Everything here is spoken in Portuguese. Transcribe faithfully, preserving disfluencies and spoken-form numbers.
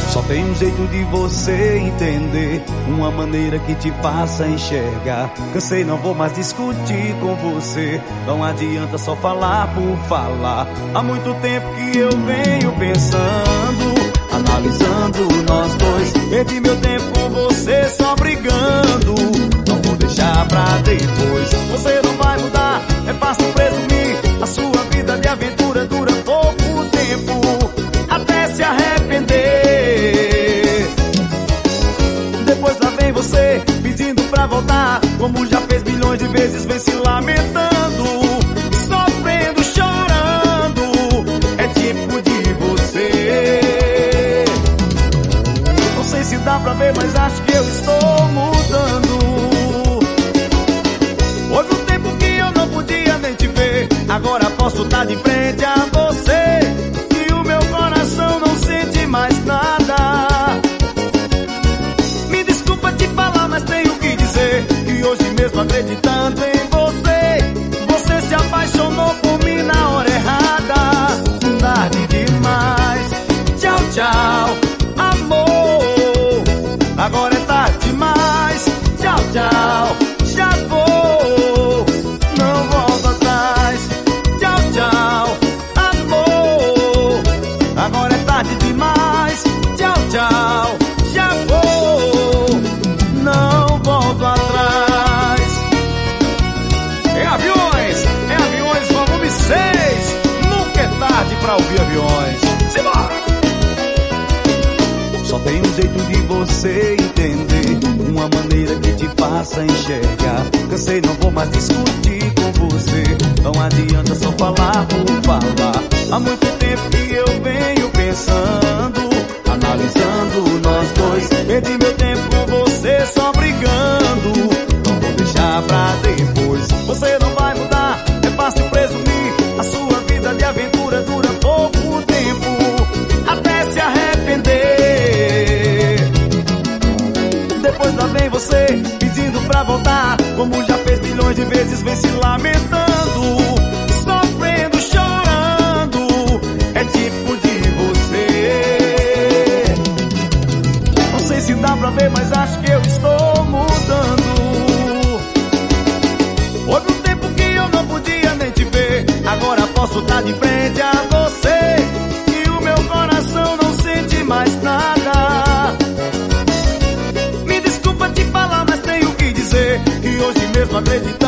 Só tem um jeito de você entender, uma maneira que te faça enxergar. Cansei, não vou mais discutir com você, não adianta só falar por falar. Há muito tempo que eu venho pensando, analisando nós dois. Perdi meu tempo com você só brigando, não vou deixar pra depois. Você não vai mudar, é fácil presumir. A sua vida de aventura dura pouco tempo, até se arrepender. Depois lá vem você pedindo pra voltar, como já fez milhões de vezes, vem se lamentando, sofrendo, chorando. É tipo de você. Não sei se dá pra ver, mas acho que eu estou mudando. Houve um tempo que eu não podia nem te ver, agora posso estar de frente a você, e o meu coração não sente mais nada. Me desculpa te falar, mas tenho que dizer que hoje mesmo, acreditando em você, você se apaixonou por mim na hora errada. Tarde demais, tchau, tchau, amor. Agora é tarde demais, tchau, tchau, já vou, não volto atrás. Tchau, tchau, amor. Agora é tarde demais, tchau, tchau, já vou, não volto atrás. É Aviões, é Aviões volume seis. Nunca é tarde pra ouvir Aviões. Simbora! Só tem um jeito de você entender, uma maneira que te faça enxergar. Cansei, não vou mais discutir com você, não adianta só falar por falar. Há muito tempo que eu venho pensando, analisando nós dois. Perdi meu tempo com você só brigando, não vou deixar pra depois. Você não vai mudar, é fácil presumir. A sua vida de aventura dura pouco tempo, até se arrepender. Depois lá vem você pedindo pra voltar, como já fez milhões de vezes, vem se lamentando, sofrendo, chorando. É tipo de você. Não sei se dá pra ver, mas acho que eu estou mudando. Houve um tempo que eu não podia nem te ver, agora posso estar de frente a você, e o meu coração não sente mais nada. Me desculpa te falar, mas tenho que dizer que hoje mesmo, acreditando